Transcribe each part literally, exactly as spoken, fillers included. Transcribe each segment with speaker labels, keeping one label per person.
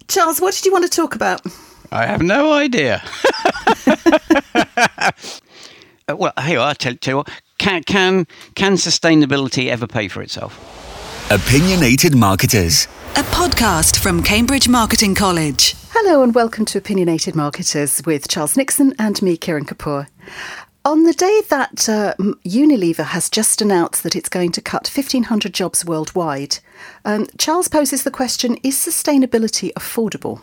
Speaker 1: Charles, what did you want to talk about?
Speaker 2: I have no idea. uh, well, hey, I'll tell, tell you what. Can, can, can sustainability ever pay for itself?
Speaker 3: Opinionated Marketers.
Speaker 4: A podcast from Cambridge Marketing College.
Speaker 1: Hello and welcome to Opinionated Marketers with Charles Nixon and me, Kiran Kapoor. On the day that uh, Unilever has just announced that it's going to cut fifteen hundred jobs worldwide, um, Charles poses the question, is sustainability affordable?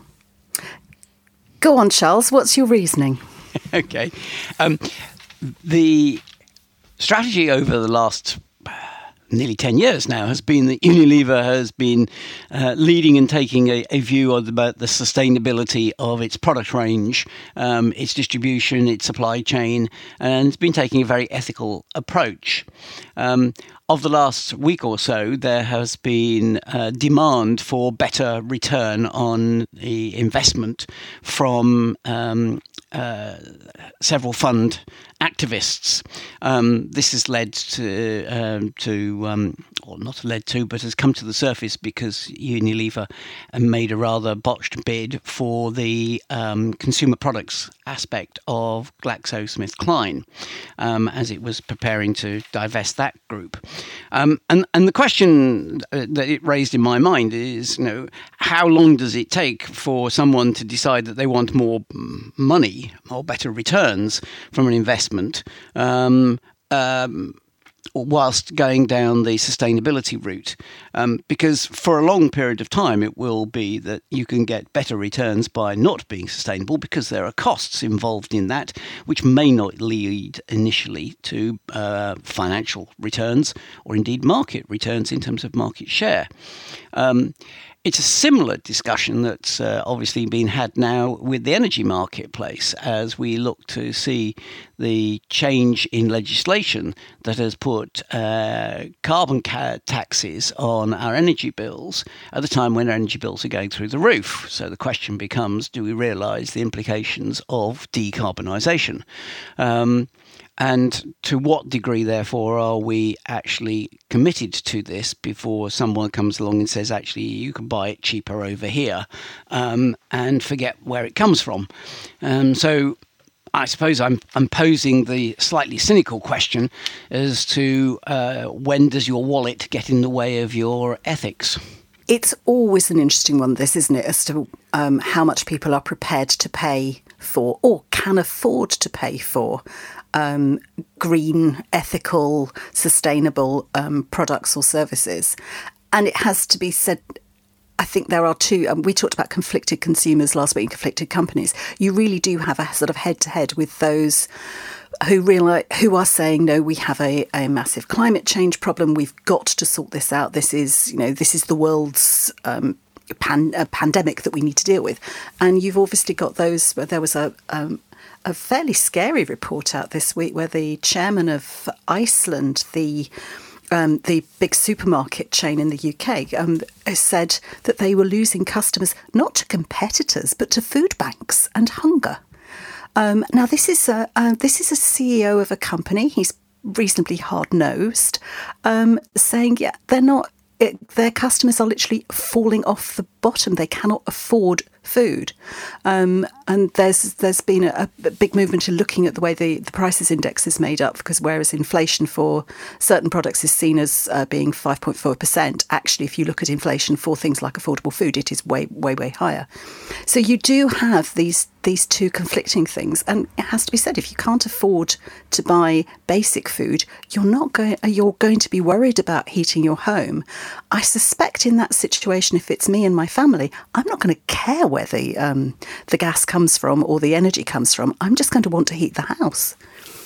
Speaker 1: Go on, Charles, what's your reasoning?
Speaker 2: Okay. Um, the strategy over the last nearly ten years now has been that Unilever has been uh, leading and taking a, a view of about the sustainability of its product range, um, its distribution, its supply chain, and it's been taking a very ethical approach. Um, of the last week or so, there has been uh, demand for better return on the investment from um, uh, several fund activists. Um, this has led to, um, to um, or not led to, but has come to the surface because Unilever made a rather botched bid for the um, consumer products aspect of GlaxoSmithKline um, as it was preparing to divest that group. Um, and, and the question that it raised in my mind is, you know, how long does it take for someone to decide that they want more money or better returns from an investment um, um, whilst going down the sustainability route? Um, because for a long period of time, it will be that you can get better returns by not being sustainable because there are costs involved in that, which may not lead initially to uh, financial returns or indeed market returns in terms of market share. Um, It's a similar discussion that's uh, obviously being had now with the energy marketplace as we look to see the change in legislation that has put uh, carbon ca- taxes on our energy bills at the time when energy bills are going through the roof. So the question becomes, do we realise the implications of decarbonisation? Um, And to what degree, therefore, are we actually committed to this before someone comes along and says, actually, you can buy it cheaper over here um, and forget where it comes from? Um, so I suppose I'm, I'm posing the slightly cynical question as to uh, when does your wallet get in the way of your ethics?
Speaker 1: It's always an interesting one, this, isn't it, as to um, how much people are prepared to pay for or can afford to pay for Um, green, ethical, sustainable um, products or services. And it has to be said, I think there are two, um, we talked about conflicted consumers last week, conflicted companies. You really do have a sort of head-to-head with those who realize, who are saying, no, we have a, a massive climate change problem. We've got to sort this out. This is, you know, this is the world's um, pan, a pandemic that we need to deal with. And you've obviously got those, where there was a... Um, a fairly scary report out this week where the chairman of Iceland, the um, the big supermarket chain in the U K, um, said that they were losing customers not to competitors but to food banks and hunger. Um, now, this is a uh, this is a C E O of a company. He's reasonably hard-nosed, um, saying, yeah, they're not. It, their customers are literally falling off the bottom. They cannot afford food. Um, and there's there's been a, a big movement to looking at the way the, the prices index is made up, because whereas inflation for certain products is seen as uh, being five point four percent, actually, if you look at inflation for things like affordable food, it is way, way, way higher. So you do have these these two conflicting things. And it has to be said, if you can't afford to buy basic food, you're not going, you're going to be worried about heating your home. I suspect in that situation, if it's me and my family, I'm not going to care where the um, the gas comes from or the energy comes from. I'm just going to want to heat the house.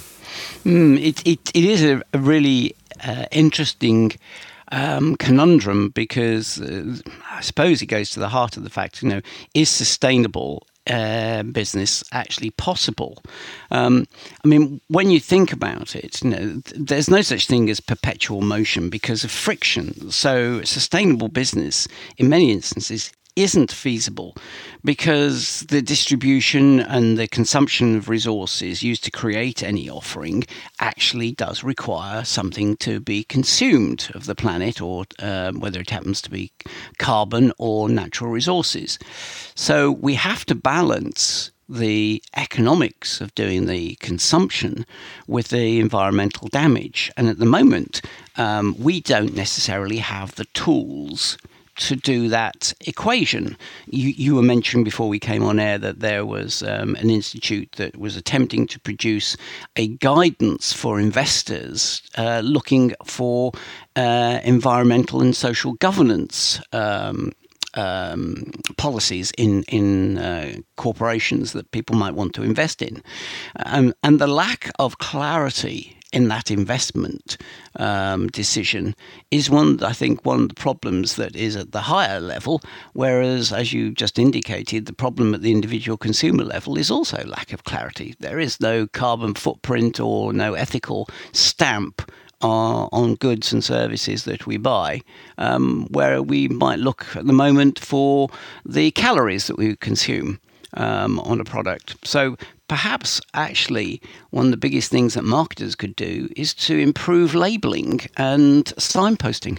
Speaker 2: Mm, it, it it is a, a really uh, interesting um, conundrum, because uh, I suppose it goes to the heart of the fact, you know, is sustainable Uh, business actually possible? Um, I mean, when you think about it, you know, th- there's no such thing as perpetual motion because of friction. So sustainable business, in many instances, isn't feasible because the distribution and the consumption of resources used to create any offering actually does require something to be consumed of the planet, or uh, whether it happens to be carbon or natural resources. So we have to balance the economics of doing the consumption with the environmental damage. And at the moment, um, we don't necessarily have the tools to do that equation. You, you were mentioning before we came on air that there was um, an institute that was attempting to produce a guidance for investors uh, looking for uh, environmental and social governance um, um, policies in, in uh, corporations that people might want to invest in. Um, and the lack of clarity in that investment um, decision is one, I think, one of the problems that is at the higher level, whereas, as you just indicated, the problem at the individual consumer level is also lack of clarity. There is no carbon footprint or no ethical stamp uh, on goods and services that we buy, um, where we might look at the moment for the calories that we consume Um, on a product. So perhaps actually one of the biggest things that marketers could do is to improve labelling and signposting.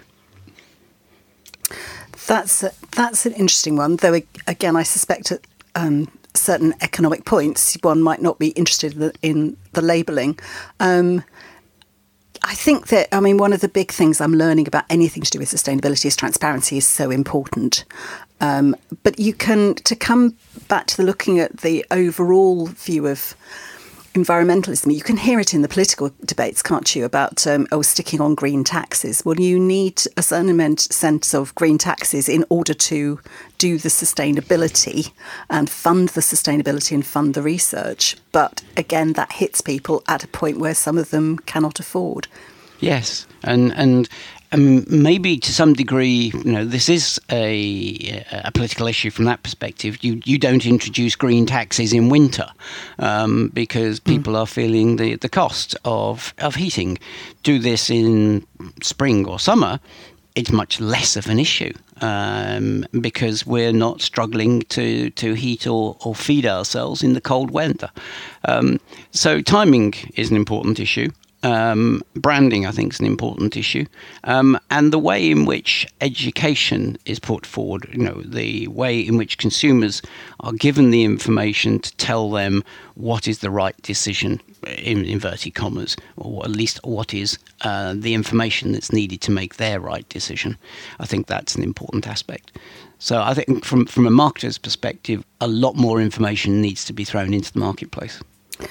Speaker 1: That's a, that's an interesting one, though again I suspect at um, certain economic points one might not be interested in the, in the labelling. Um, I think that, I mean, one of the big things I'm learning about anything to do with sustainability is transparency is so important. Um, but you can, to come back to the looking at the overall view of environmentalism, you can hear it in the political debates, can't you, about, um, oh, sticking on green taxes. Well, you need a certain sense of green taxes in order to do the sustainability and fund the sustainability and fund the research. But again, that hits people at a point where some of them cannot afford.
Speaker 2: Yes, and and um, maybe to some degree, you know, this is a a political issue from that perspective. You you don't introduce green taxes in winter um, because people mm. are feeling the, the cost of of heating. Do this in spring or summer, it's much less of an issue um, because we're not struggling to, to heat or, or feed ourselves in the cold winter. Um, so timing is an important issue. Um, branding, I think, is an important issue, um, and the way in which education is put forward, you know, the way in which consumers are given the information to tell them what is the right decision, in inverted commas, or at least what is uh, the information that's needed to make their right decision. I think that's an important aspect. So I think from, from a marketer's perspective, a lot more information needs to be thrown into the marketplace.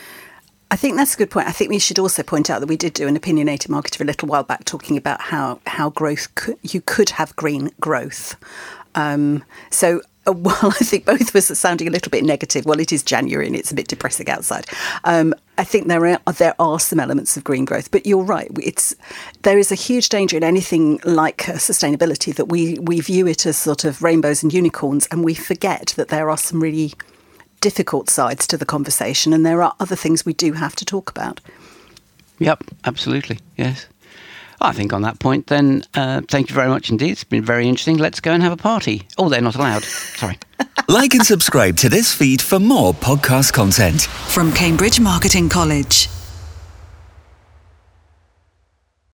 Speaker 1: I think that's a good point. I think we should also point out that we did do an opinionated marketer a little while back talking about how, how growth could, you could have green growth. Um, so uh, while I think both of us are sounding a little bit negative, well, it is January and it's a bit depressing outside. Um, I think there are there are some elements of green growth, but you're right. It's there is a huge danger in anything like uh, sustainability that we we view it as sort of rainbows and unicorns, and we forget that there are some really difficult sides to the conversation, and there are other things we do have to talk about.
Speaker 2: Yep, absolutely, yes. I think on that point then, uh, thank you very much indeed. It's been very interesting. Let's go and have a party. Oh, they're not allowed. Sorry.
Speaker 3: Like and subscribe to this feed for more podcast content.
Speaker 4: From Cambridge Marketing College.